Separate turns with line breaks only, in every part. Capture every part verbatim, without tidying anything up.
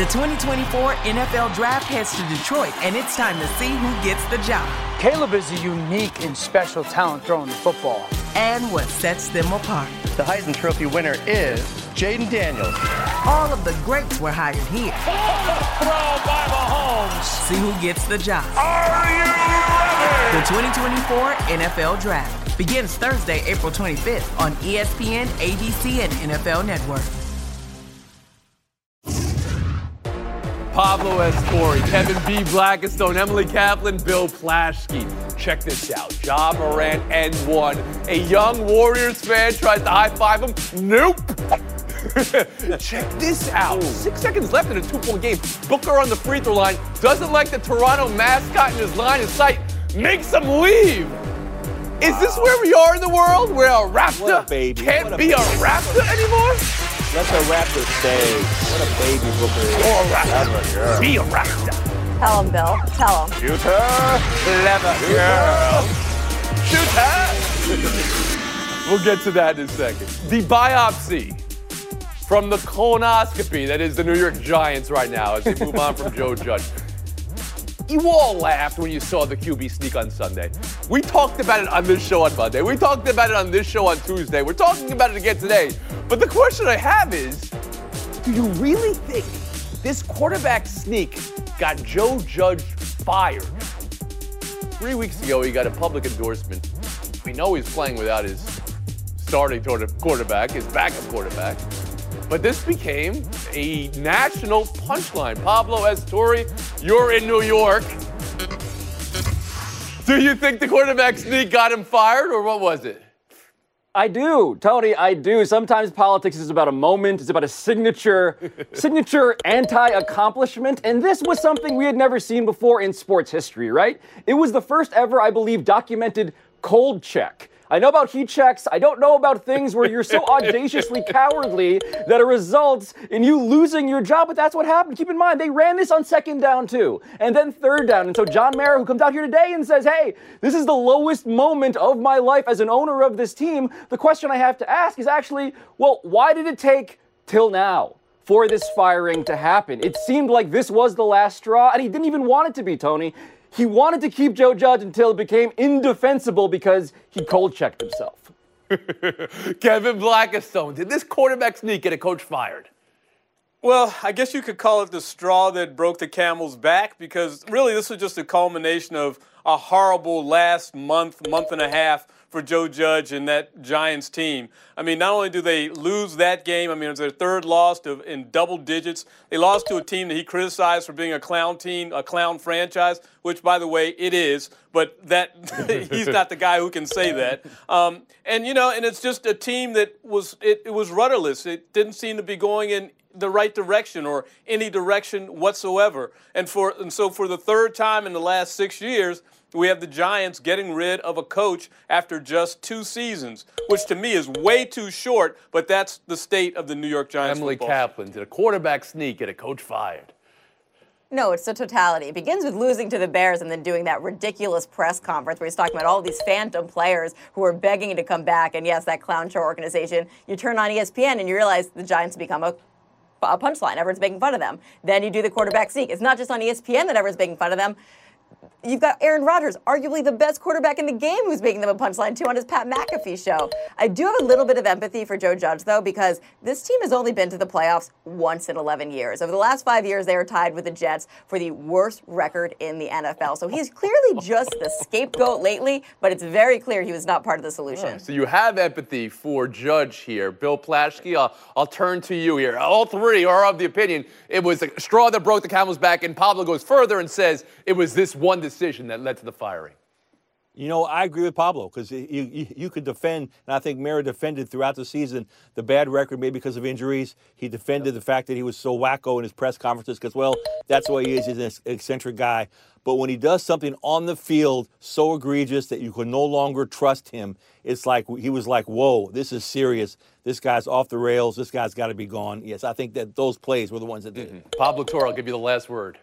The twenty twenty-four N F L Draft heads to Detroit, and it's time to see who gets the job.
Caleb is a unique and special talent throwing the football.
And what sets them apart.
The Heisman Trophy winner is Jaden Daniels.
All of the greats were hired here.
Throw by Mahomes.
See who gets the job.
Are you ready?
The twenty twenty-four N F L Draft begins Thursday, April twenty-fifth on E S P N, A B C, and N F L Network.
Pablo Astori, Kevin B. Blackistone, Emily Kaplan, Bill Plaschke. Check this out. Ja Morant N one. A young Warriors fan tries to high-five him. Nope. Check this out. Six seconds left in a two-point game. Booker on the free throw line. Doesn't like the Toronto mascot in his line of sight. Makes him leave. Is this where we are in the world? Where a Raptor
a
can't
a
be a Raptor anymore?
Let the Raptor stay. What a baby Booker is.
Or a Raptor. Be a Raptor.
Tell him, Bill. Tell him.
Shooter. Clever girl. Shooter. We'll get to that in a second. The biopsy from the colonoscopy that is the New York Giants right now as they move on from Joe Judge. You all laughed when you saw the Q B sneak on Sunday. We talked about it on this show on Monday. We talked about it on this show on Tuesday. We're talking about it again today. But the question I have is, do you really think this quarterback sneak got Joe Judge fired? Three weeks ago, he got a public endorsement. We know he's playing without his starting quarterback, his backup quarterback. But this became a national punchline. Pablo Astori, you're in New York. Do you think the quarterback sneak got him fired, or what was it?
I do, Tony, I do. Sometimes politics is about a moment, it's about a signature, signature anti-accomplishment, and this was something we had never seen before in sports history, right? It was the first ever, I believe, documented cold check. I know about heat checks. I don't know about things where you're so audaciously cowardly that it results in you losing your job, but that's what happened. Keep in mind, they ran this on second down too, and then third down. And so John Mara, who comes out here today and says, hey, this is the lowest moment of my life as an owner of this team, the question I have to ask is actually, well, why did it take till now for this firing to happen? It seemed like this was the last straw, and he didn't even want it to be, Tony. He wanted to keep Joe Judge until it became indefensible because he cold-checked himself.
Kevin Blackistone, did this quarterback sneak get a coach fired?
Well, I guess you could call it the straw that broke the camel's back, because really this was just a culmination of a horrible last month, month and a half for Joe Judge and that Giants team. I mean, not only do they lose that game, I mean, it was their third loss to, in double digits. They lost to a team that he criticized for being a clown team, a clown franchise, which, by the way, it is. But that he's not the guy who can say that. Um, and, you know, and it's just a team that was, it, it was rudderless. It didn't seem to be going in the right direction or any direction whatsoever. And for and so for the third time in the last six years, we have the Giants getting rid of a coach after just two seasons, which to me is way too short, but that's the state of the New York Giants
Emily
football.
Kaplan, did a quarterback sneak get a coach fired?
No, it's the totality. It begins with losing to the Bears and then doing that ridiculous press conference where he's talking about all these phantom players who are begging to come back. And yes, that clown show organization. You turn on E S P N and you realize the Giants become a a punchline. Everyone's making fun of them. Then you do the quarterback sneak. It's not just on E S P N that everyone's making fun of them. You've got Aaron Rodgers, arguably the best quarterback in the game, who's making them a punchline, too, on his Pat McAfee show. I do have a little bit of empathy for Joe Judge, though, because this team has only been to the playoffs once in eleven years. Over the last five years, they are tied with the Jets for the worst record in the N F L. So he's clearly just the scapegoat lately, but it's very clear he was not part of the solution.
Right, so you have empathy for Judge here. Bill Plaschke, I'll, I'll turn to you here. All three are of the opinion it was a straw that broke the camel's back, and Pablo goes further and says it was this one decision that led to the firing.
You know, I agree with Pablo because you, you, you could defend, and I think Mara defended throughout the season the bad record, maybe because of injuries. He defended the fact that he was so wacko in his press conferences because, well, that's the way he is. He's an eccentric guy. But when he does something on the field so egregious that you can no longer trust him, it's like he was like, whoa, this is serious. This guy's off the rails. This guy's got to be gone. Yes, I think that those plays were the ones that did
mm-hmm.
it.
Pablo Torre, I'll give you the last word.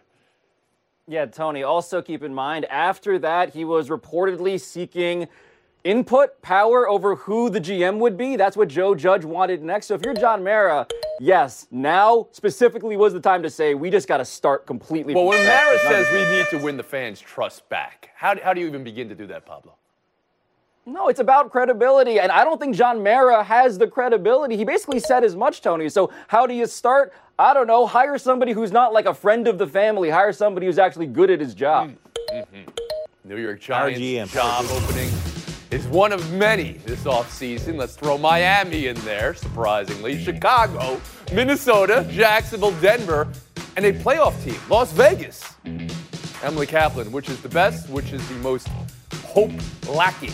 Yeah, Tony, also keep in mind, after that, he was reportedly seeking input, power over who the G M would be. That's what Joe Judge wanted next. So if you're John Mara, yes, now specifically was the time to say we just got to start completely.
Well,
from
when
scratch.
Mara says we need to win the fans' trust back, how do, how do you even begin to do that, Pablo?
No, it's about credibility, and I don't think John Mara has the credibility. He basically said as much, Tony. So how do you start? I don't know. Hire somebody who's not like a friend of the family. Hire somebody who's actually good at his job.
Mm-hmm. New York Giants
R G M.
job opening is one of many this offseason. Let's throw Miami in there, surprisingly. Chicago, Minnesota, Jacksonville, Denver, and a playoff team, Las Vegas. Emily Kaplan, which is the best, which is the most hope lacking?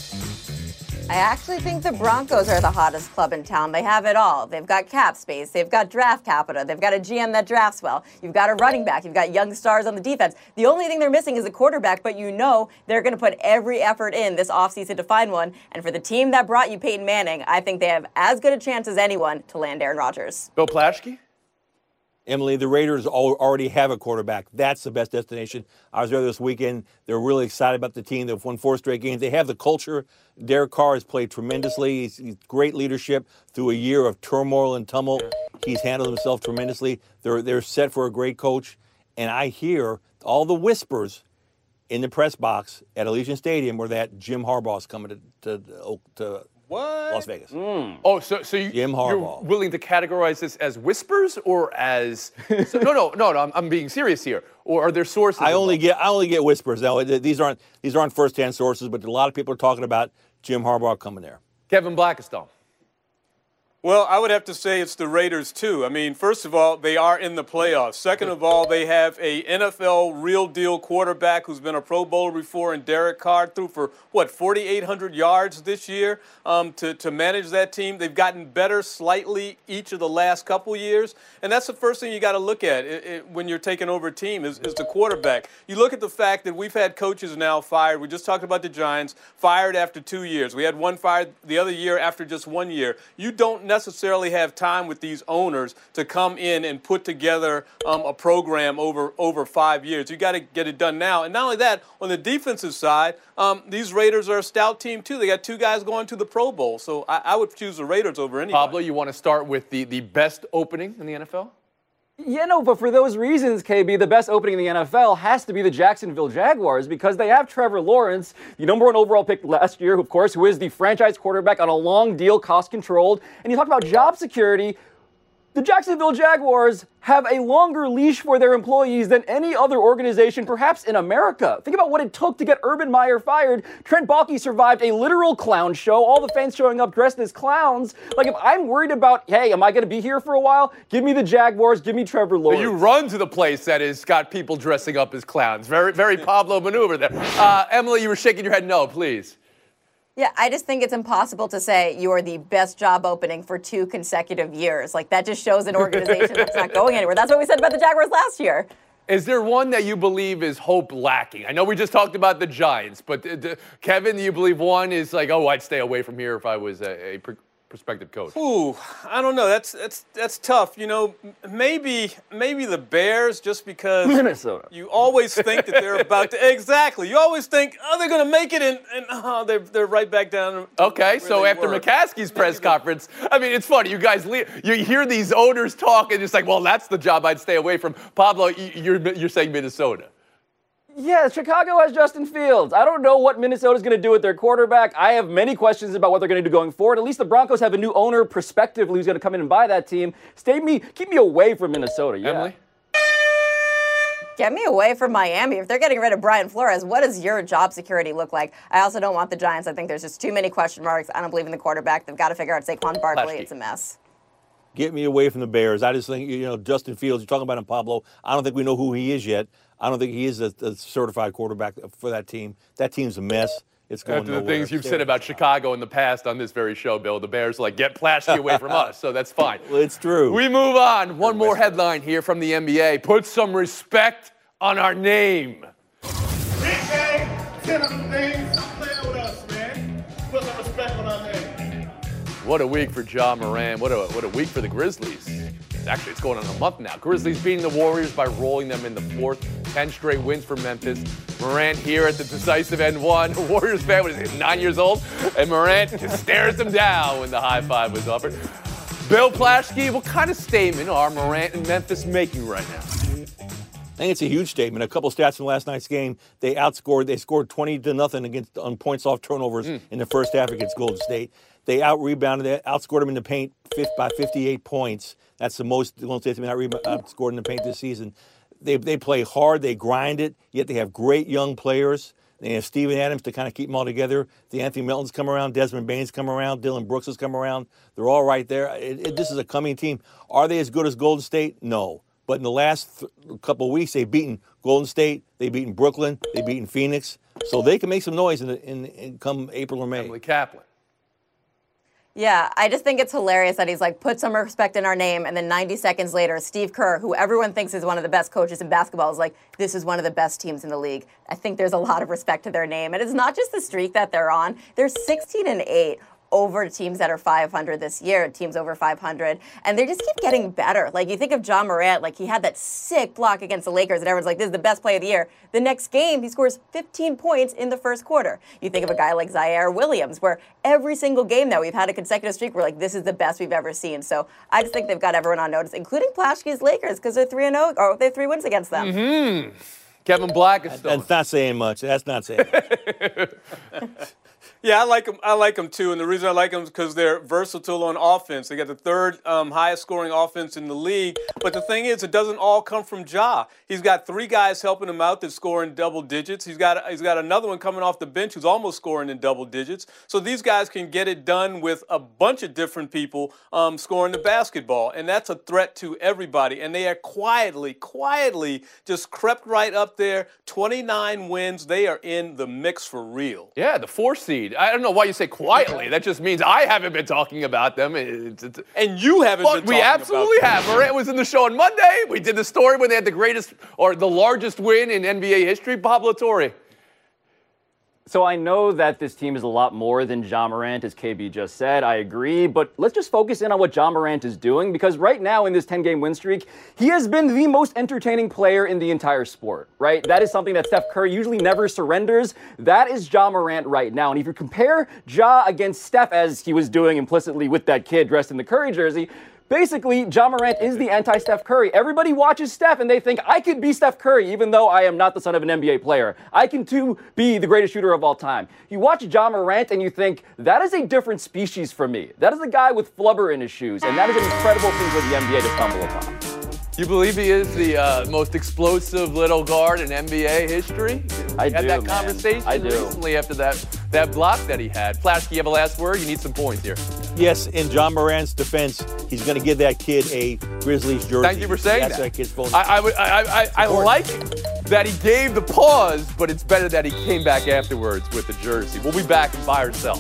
I actually think the Broncos are the hottest club in town. They have it all. They've got cap space. They've got draft capital. They've got a G M that drafts well. You've got a running back. You've got young stars on the defense. The only thing they're missing is a quarterback, but you know they're going to put every effort in this offseason to find one. And for the team that brought you Peyton Manning, I think they have as good a chance as anyone to land Aaron Rodgers.
Bill Plaschke?
Emily, the Raiders already have a quarterback. That's the best destination. I was there this weekend. They're really excited about the team. They've won four straight games. They have the culture. Derek Carr has played tremendously. He's, he's great leadership through a year of turmoil and tumult. He's handled himself tremendously. They're, they're set for a great coach. And I hear all the whispers in the press box at Allegiant Stadium were that Jim Harbaugh's coming to, to, to
What?
Las Vegas.
Mm. Oh, so so you,
Jim Harbaugh.
you're willing to categorize this as whispers or as? So, no, no, no, no. I'm, I'm being serious here. Or are there sources?
I only
involved?
get I only get whispers. Now these aren't these aren't first-hand sources, but a lot of people are talking about Jim Harbaugh coming there.
Kevin Blackistone.
Well, I would have to say it's the Raiders, too. I mean, first of all, they are in the playoffs. Second of all, they have a N F L real-deal quarterback who's been a Pro Bowler before, and Derek Carr threw for, what, forty-eight hundred yards this year um, to, to manage that team. They've gotten better slightly each of the last couple years, and that's the first thing you got to look at it, it, when you're taking over a team is, is the quarterback. You look at the fact that we've had coaches now fired. We just talked about the Giants, fired after two years. We had one fired the other year after just one year. You don't necessarily necessarily have time with these owners to come in and put together um, a program over over five years. You got to get it done now. And not only that, on the defensive side, um, these Raiders are a stout team too. They got two guys going to the Pro Bowl, so I, I would choose the Raiders over anybody.
Pablo, you want to start with the, the best opening in the N F L?
Yeah, no, but for those reasons, K B, the best opening in the N F L has to be the Jacksonville Jaguars because they have Trevor Lawrence, the number one overall pick last year, of course, who is the franchise quarterback on a long deal, cost-controlled. And you talk about job security. The Jacksonville Jaguars have a longer leash for their employees than any other organization, perhaps in America. Think about what it took to get Urban Meyer fired. Trent Baalke survived a literal clown show, all the fans showing up dressed as clowns. Like, if I'm worried about, hey, am I going to be here for a while? Give me the Jaguars, give me Trevor Lawrence.
So you run to the place that has got people dressing up as clowns. Very, very Pablo maneuver there. Uh, Emily, you were shaking your head no, please.
Yeah, I just think it's impossible to say you are the best job opening for two consecutive years. Like, that just shows an organization that's not going anywhere. That's what we said about the Jaguars last year.
Is there one that you believe is hope lacking? I know we just talked about the Giants, but uh, d- Kevin, do you believe one is like, oh, I'd stay away from here if I was a, a pr- prospective coach?
Ooh, I don't know. That's that's that's tough. You know, maybe maybe the Bears, just because
Minnesota.
You always think that they're about to exactly. You always think, oh, they're going to make it, and, and oh, they're they're right back down.
Okay, so after were. McCaskey's press conference, I mean, it's funny. You guys, you hear these owners talk, and it's like, well, that's the job I'd stay away from. Pablo, you're you're saying Minnesota.
Yeah, Chicago has Justin Fields. I don't know what Minnesota's going to do with their quarterback. I have many questions about what they're going to do going forward. At least the Broncos have a new owner, prospectively, who's going to come in and buy that team. Stay me, keep me away from Minnesota. Yeah.
Emily?
Get me away from Miami. If they're getting rid of Brian Flores, what does your job security look like? I also don't want the Giants. I think there's just too many question marks. I don't believe in the quarterback. They've got to figure out Saquon Barkley.
Lasky.
It's a mess.
Get me away from the Bears. I just think, you know, Justin Fields, you're talking about him, Pablo. I don't think we know who he is yet. I don't think he is a, a certified quarterback for that team. That team's a mess. It's going
After the
nowhere.
things you've
Stay
said about Chicago in the past on this very show, Bill, the Bears are like, get Plaschke away from us, so that's fine.
Well, it's true.
We move on. One more headline here from the N B A. Put some respect on our name.
Big game, ten of them things. Stop playing with us, man. Put some respect on our name.
What a week for Ja Morant. What a what a week for the Grizzlies. Actually, it's going on a month now. Grizzlies beating the Warriors by rolling them in the fourth. Ten straight wins for Memphis. Morant here at the decisive end one. Warriors fan was nine years old, and Morant just stares him down when the high five was offered. Bill Plaschke, what kind of statement are Morant and Memphis making right now?
I think it's a huge statement. A couple stats from last night's game. They outscored, they scored twenty to nothing against on points off turnovers mm. in the first half against Golden State. They out-rebounded, they outscored them in the paint by fifty-eight points. That's the most Golden State's been outscored in the paint this season. They they play hard, they grind it, yet they have great young players. They have Steven Adams to kind of keep them all together. The Anthony Melton's come around, Desmond Bane's come around, Dylan Brooks has come around. They're all right there. It, it, this is a coming team. Are they as good as Golden State? No. But in the last th- couple of weeks, they've beaten Golden State, they've beaten Brooklyn, they've beaten Phoenix. So they can make some noise in, the, in, in come April or May.
Emily Kaplan.
Yeah, I just think it's hilarious that he's like, put some respect in our name, and then ninety seconds later, Steve Kerr, who everyone thinks is one of the best coaches in basketball, is like, this is one of the best teams in the league. I think there's a lot of respect to their name. And it's not just the streak that they're on. They're sixteen and eight over teams that are five hundred this year, teams over five hundred, and they just keep getting better. Like, you think of Ja Morant, like he had that sick block against the Lakers, and everyone's like, this is the best play of the year. The next game, he scores fifteen points in the first quarter. You think of a guy like Zaire Williams, where every single game that we've had a consecutive streak, we're like, this is the best we've ever seen. So I just think they've got everyone on notice, including Plaschke's Lakers, because they're three and oh, or they have three wins against them.
Mm-hmm. Kevin Black is still.
That's not saying much. That's not saying much.
Yeah, I like them. I like them too, and the reason I like them is because they're versatile on offense. They got the third um, highest scoring offense in the league. But the thing is, it doesn't all come from Ja. He's got three guys helping him out that score in double digits. He's got he's got another one coming off the bench who's almost scoring in double digits. So these guys can get it done with a bunch of different people um, scoring the basketball, and that's a threat to everybody. And they are quietly, quietly just crept right up there. twenty-nine wins. They are in the mix for real.
Yeah, the four seed. I don't know why you say quietly. That just means I haven't been talking about them. It's, it's,
and you haven't
but
been talking
we absolutely
about them.
have. Morant was in the show on Monday. We did the story when they had the greatest or the largest win in N B A history. Pablo Torre.
So I know that this team is a lot more than Ja Morant, as K B just said. I agree. But let's just focus in on what Ja Morant is doing, because right now in this ten-game win streak, he has been the most entertaining player in the entire sport, right? That is something that Steph Curry usually never surrenders. That is Ja Morant right now. And if you compare Ja against Steph, as he was doing implicitly with that kid dressed in the Curry jersey, basically, Ja Morant is the anti-Steph Curry. Everybody watches Steph and they think, I could be Steph Curry even though I am not the son of an N B A player. I can too be the greatest shooter of all time. You watch Ja Morant and you think, that is a different species for me. That is a guy with flubber in his shoes, and that is an incredible thing for the N B A to stumble upon.
You believe he is the uh, most explosive little guard in N B A history? We
I
had
do,
that
man.
conversation
I do.
recently after that, that block that he had. Flash, you have a last word? You need some points here.
Yes, in Ja Morant's defense, he's going to give that kid a Grizzlies jersey.
Thank you for saying
That's
that.
that kid's phone.
I, I, I, I, I like that he gave the pause, but it's better that he came back afterwards with the jersey. We'll be back in Buy or Sell.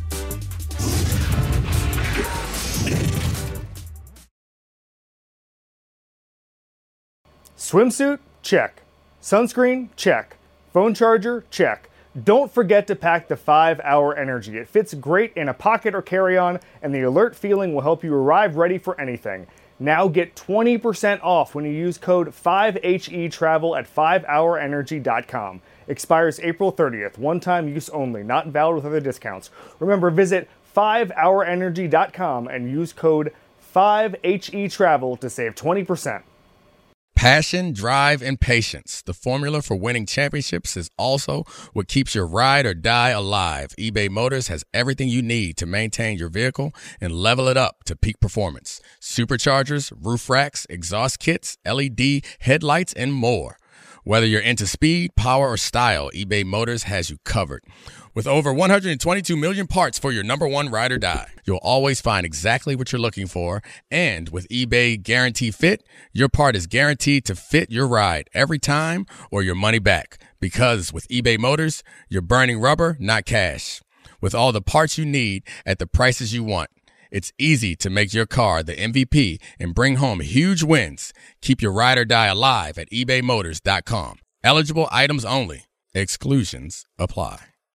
Swimsuit? Check. Sunscreen? Check. Phone charger? Check. Don't forget to pack the five hour Energy. It fits great in a pocket or carry-on, and the alert feeling will help you arrive ready for anything. Now get twenty percent off when you use code five H E travel at five hour energy dot com. Expires April thirtieth. One-time use only. Not valid with other discounts. Remember, visit five hour energy dot com and use code five H E travel to save twenty percent.
Passion, drive, and patience. The formula for winning championships is also what keeps your ride or die alive. eBay Motors has everything you need to maintain your vehicle and level it up to peak performance. Superchargers, roof racks, exhaust kits, L E D headlights, and more. Whether you're into speed, power, or style, eBay Motors has you covered. With over one hundred twenty-two million parts for your number one ride or die, you'll always find exactly what you're looking for. And with eBay Guarantee Fit, your part is guaranteed to fit your ride every time or your money back. Because with eBay Motors, you're burning rubber, not cash. With all the parts you need at the prices you want, it's easy to make your car the M V P and bring home huge wins. Keep your ride or die alive at ebay motors dot com. Eligible items only. Exclusions apply.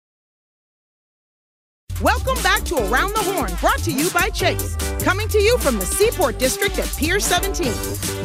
Welcome back to Around the Horn, brought to you by Chase. Coming to you from the Seaport District at Pier seventeen.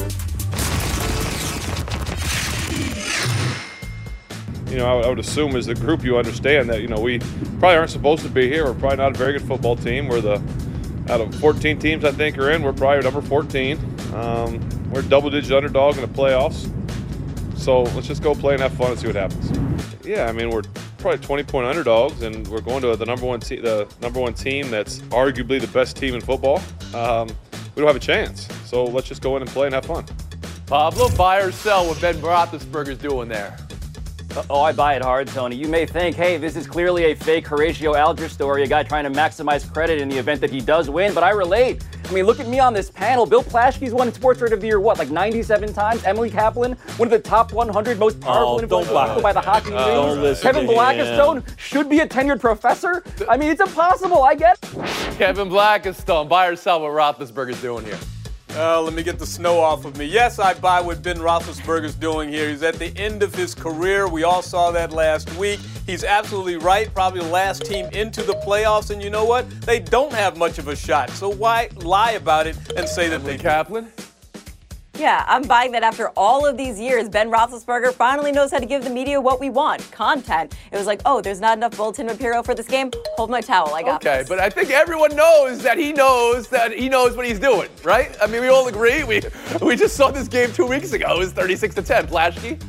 You know, I would assume as a group you understand that, you know, we probably aren't supposed to be here. We're probably not a very good football team. We're the out of fourteen teams I think are in, we're probably number fourteen. Um, we're double-digit underdog in the playoffs. So let's just go play and have fun and see what happens. Yeah, I mean, we're probably twenty-point underdogs, and we're going to the number one te- the number one team that's arguably the best team in football. Um, we don't have a chance. So let's just go in and play and have fun.
Pablo, buy or sell what Ben Roethlisberger's doing there?
Oh, I buy it hard, Tony. You may think, hey, this is clearly a fake Horatio Alger story, a guy trying to maximize credit in the event that he does win, but I relate. I mean, look at me on this panel. Bill Plaschke's won Sports Writer of the Year, what, like ninety-seven times? Emily Kaplan, one of the top one hundred most powerful
Oh,
influential
don't
people by the Hockey News.
Don't listen
Kevin
to him.
Blackistone should be a tenured professor. I mean, it's impossible. I get it.
Kevin Blackistone, buy or sell what Roethlisberger's doing here?
Uh, let me get the snow off of me. Yes, I buy what Ben Roethlisberger's doing here. He's at the end of his career. We all saw that last week. He's absolutely right. Probably the last team into the playoffs. And you know what? They don't have much of a shot. So why lie about it and say that they
Kaplan?
Yeah, I'm buying that after all of these years, Ben Roethlisberger finally knows how to give the media what we want, content. It was like, oh, there's not enough bulletin material for this game. Hold my towel, I got
Okay,
this.
but I think everyone knows that he knows that he knows what he's doing, right? I mean, we all agree. We we just saw this game two weeks ago. It was thirty-six to ten. Plaschke?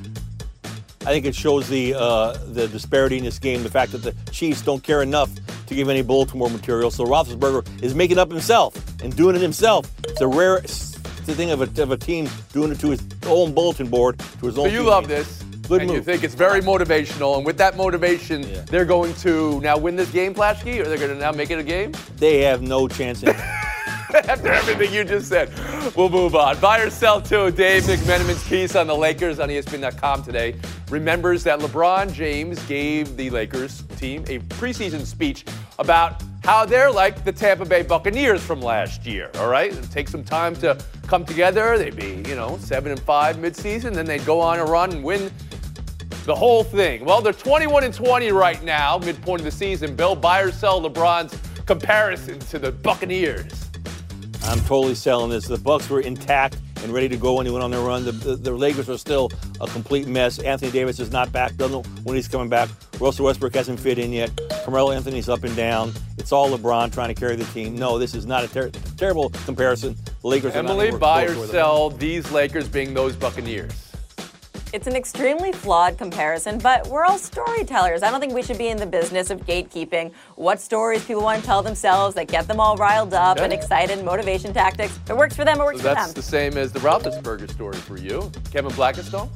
I think it shows the uh, the disparity in this game, the fact that the Chiefs don't care enough to give any bulletin board material. So Roethlisberger is making up himself and doing it himself. It's a rare thing of a, of a team doing it to his own bulletin board, to his own
So you
team.
love this,
Good
and
move.
you think it's very motivational, and with that motivation,
Yeah.
they're going to now win this game, Plaschke, or they're going to now make it a game?
They have no chance in
After everything you just said, we'll move on. Buy or sell too. Dave McMenamin's piece on the Lakers on E S P N dot com today remembers that LeBron James gave the Lakers team a preseason speech about how they're like the Tampa Bay Buccaneers from last year, all right? It'll take some time to come together. They'd be, you know, seven and five midseason, then they'd go on a run and win the whole thing. Well, they're twenty-one and twenty right now, midpoint of the season. Bill, buy or sell LeBron's comparison to the Buccaneers?
I'm totally selling this. The Bucks were intact and ready to go when they went on their run. The, the, the Lakers are still a complete mess. Anthony Davis is not back. Doesn't know when he's coming back. Russell Westbrook hasn't fit in yet. Carmelo Anthony's up and down. It's all LeBron trying to carry the team. No, this is not a ter- terrible comparison. The Lakers are not
Emily,
anywhere
buy
close
or
to where
sell these Lakers being those Buccaneers?
It's an extremely flawed comparison, but we're all storytellers. I don't think we should be in the business of gatekeeping what stories people want to tell themselves that get them all riled up
Okay.
and excited, motivation tactics. If it works for them, it works
So
for
that's
them.
the same as the Roethlisberger story for you. Kevin Blackistone?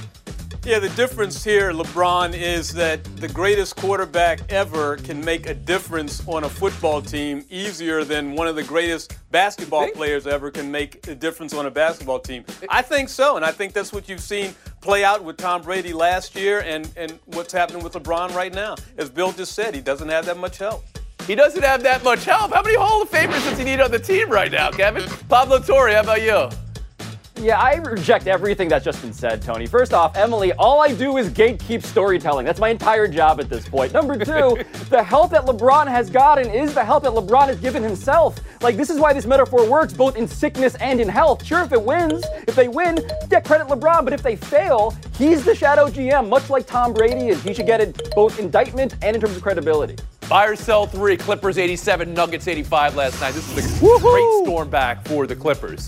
Yeah, the difference here, LeBron, is that the greatest quarterback ever can make a difference on a football team easier than one of the greatest basketball players ever can make a difference on a basketball team. I think so, and I think that's what you've seen play out with Tom Brady last year and, and what's happening with LeBron right now. As Bill just said, he doesn't have that much help.
He doesn't have that much help. How many Hall of Famers does he need on the team right now, Kevin? Pablo Torre, how about you?
Yeah, I reject everything that's just been said, Tony. First off, Emily, all I do is gatekeep storytelling. That's my entire job at this point. Number two, the help that LeBron has gotten is the help that LeBron has given himself. Like, this is why this metaphor works both in sickness and in health. Sure, if it wins, if they win, yeah, credit LeBron. But if they fail, he's the shadow G M, much like Tom Brady is. He should get it both indictment and in terms of credibility.
Buy or sell three. Clippers eighty-seven, Nuggets eighty-five last night. This is a great storm back for the Clippers.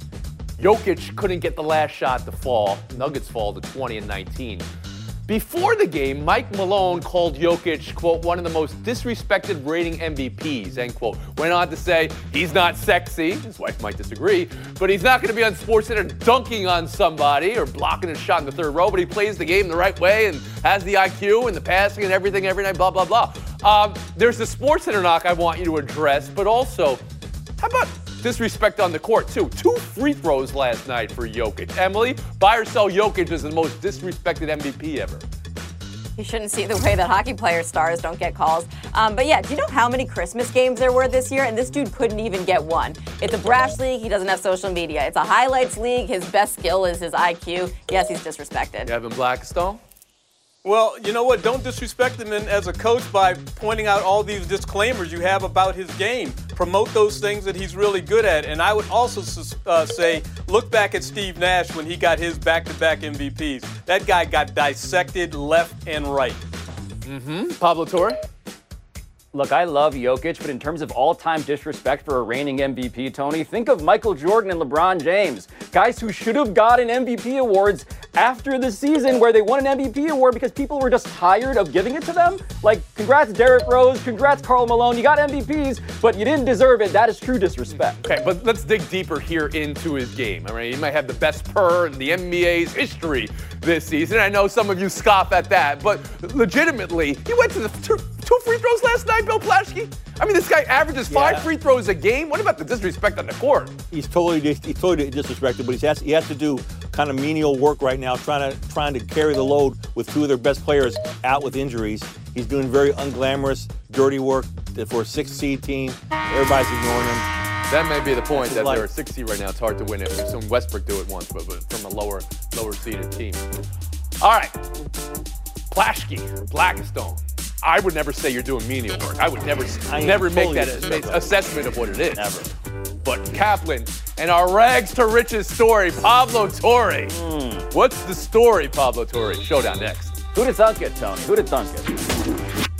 Jokic couldn't get the last shot to fall. Nuggets fall to twenty and nineteen. Before the game, Mike Malone called Jokic, quote, one of the most disrespected reigning M V Ps, end quote. Went on to say he's not sexy. His wife might disagree, but he's not going to be on SportsCenter dunking on somebody or blocking a shot in the third row, but he plays the game the right way and has the I Q and the passing and everything every night, blah, blah, blah. Um, there's the SportsCenter knock I want you to address, but also, how about disrespect on the court, too? Two free throws last night for Jokic. Emily, buy or sell Jokic as the most disrespected M V P ever?
You shouldn't see the way that hockey player stars don't get calls. Um, but yeah, do you know how many Christmas games there were this year? And this dude couldn't even get one. It's a brash league. He doesn't have social media. It's a highlights league. His best skill is his I Q. Yes, he's disrespected.
Kevin Blackistone?
Well, you know what? Don't disrespect him in, as a coach by pointing out all these disclaimers you have about his game. Promote those things that he's really good at. And I would also uh, say, look back at Steve Nash when he got his back-to-back M V Ps. That guy got dissected left and right.
Mm-hmm. Pablo Torre?
Look, I love Jokic, but in terms of all-time disrespect for a reigning M V P, Tony, think of Michael Jordan and LeBron James, guys who should have gotten M V P awards after the season where they won an M V P award because people were just tired of giving it to them. Like, congrats Derrick Rose, congrats Karl Malone, you got M V Ps, but you didn't deserve it. That is true disrespect.
Okay, but let's dig deeper here into his game. I mean, he might have the best per in the N B A's history this season. I know some of you scoff at that, but legitimately, he went to the two, two free throws last night, Bill Plaschke. I mean, this guy averages five
Yeah.
free throws a game. What about the disrespect on the court?
He's totally he's totally disrespected, but he has he has to do kind of menial work right now, trying to trying to carry the load with two of their best players out with injuries. He's doing very unglamorous, dirty work for a six seed team. Everybody's ignoring him.
That may be the point, that
Like-
they're a six seed right now. It's hard to win it. We've seen Westbrook do it once, but, but from a lower lower seeded team. All right, Plaschke, Blackstone. I would never say you're doing menial work. I would never,
I am
never make
totally
that
disrespectful.
assessment of what it is.
Never.
But Kaplan and our rags to riches story, Pablo Torre.
Mm.
What's the story, Pablo Torre? Showdown next.
Who'd have thunk it, Tony? Who'd have thunk it?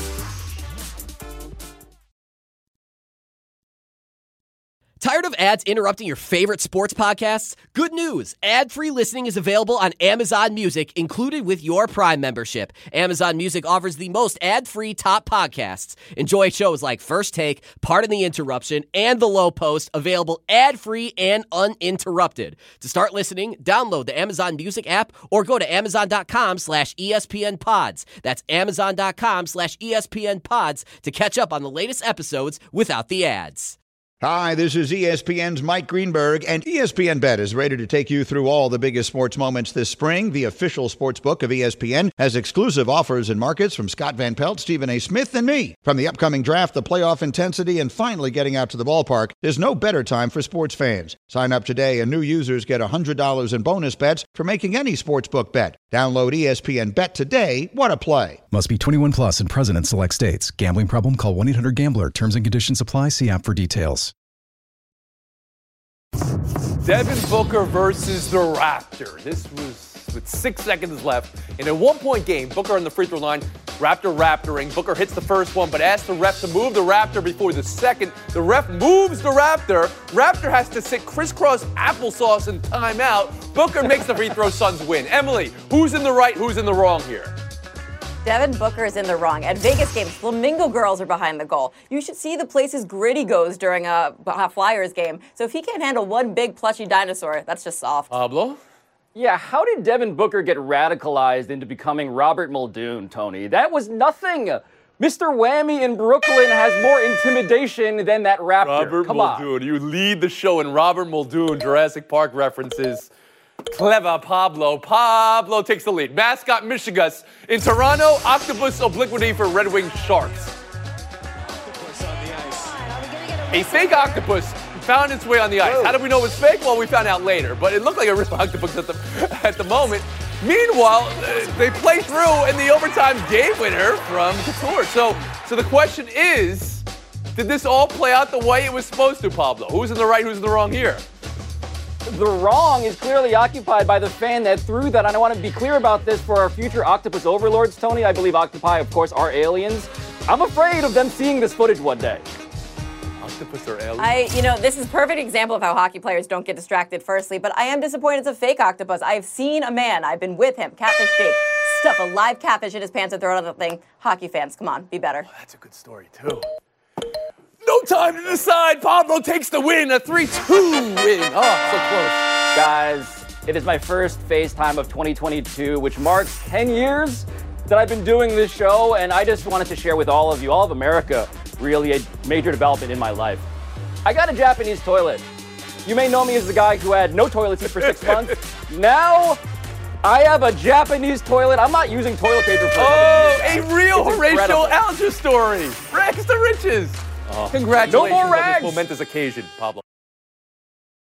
Tired of ads interrupting your favorite sports podcasts? Good news! Ad-free listening is available on Amazon Music, included with your Prime membership. Amazon Music offers the most ad-free top podcasts. Enjoy shows like First Take, Pardon the Interruption, and The Low Post, available ad-free and uninterrupted. To start listening, download the Amazon Music app or go to amazon.com slash ESPN pods. That's amazon.com slash ESPN pods to catch up on the latest episodes without the ads.
Hi, this is E S P N's Mike Greenberg, and E S P N Bet is ready to take you through all the biggest sports moments this spring. The official sports book of E S P N has exclusive offers and markets from Scott Van Pelt, Stephen A. Smith, and me. From the upcoming draft, the playoff intensity, and finally getting out to the ballpark, there's no better time for sports fans. Sign up today, and new users get one hundred dollars in bonus bets for making any sportsbook bet. Download E S P N Bet today. What a play.
Must be twenty-one plus and present in select states. Gambling problem? Call one eight hundred gambler. Terms and conditions apply. See app for details.
Devin Booker versus the Raptor. This was with six seconds left. In a one-point game, Booker on the free throw line, Raptor raptoring. Booker hits the first one, but asks the ref to move the Raptor before the second. The ref moves the Raptor. Raptor has to sit crisscross applesauce in timeout. Booker makes the free throw, Suns win. Emily, who's in the right, who's in the wrong here?
Devin Booker is in the wrong. At Vegas games, Flamingo girls are behind the goal. You should see the places Gritty goes during a, a Flyers game. So if he can't handle one big plushy dinosaur, that's just soft.
Pablo?
Yeah, how did Devin Booker get radicalized into becoming Robert Muldoon, Tony? That was nothing. Mister Whammy in Brooklyn has more intimidation than that Raptor.
Robert
Come
Muldoon. You lead the show in Robert Muldoon Jurassic Park references. Clever Pablo. Pablo takes the lead. Mascot Michigas. In Toronto, octopus obliquity for Red Wing Sharks. A fake octopus found its way on the ice. How did we know it was fake? Well, we found out later. But it looked like a real octopus at the, at the moment. Meanwhile, uh, they play through in the overtime game winner from Couture. So, so the question is, did this all play out the way it was supposed to, Pablo? Who's in the right, who's in the wrong here?
The wrong is clearly occupied by the fan that threw that. And I want to be clear about this for our future octopus overlords, Tony. I believe octopi, of course, are aliens. I'm afraid of them seeing this footage one day.
Octopus are aliens?
I, you know, this is a perfect example of how hockey players don't get distracted, firstly, but I am disappointed it's a fake octopus. I've seen a man, I've been with him, Catfish Jake, stuff a live catfish in his pants and throw it on the thing. Hockey fans, come on, be better.
Oh, that's a good story, too. No time to decide. Pablo takes the win, a three two win. Oh, so close.
Guys, it is my first FaceTime of twenty twenty-two, which marks ten years that I've been doing this show, and I just wanted to share with all of you, all of America, really a major development in my life. I got a Japanese toilet. You may know me as the guy who had no toilet seat for six months. Now, I have a Japanese toilet. I'm not using toilet paper for
Oh, a real
It's
Horatio
incredible.
Alger story. Rags to riches.
Oh.
Congratulations
No more
on
rags.
this momentous occasion, Pablo.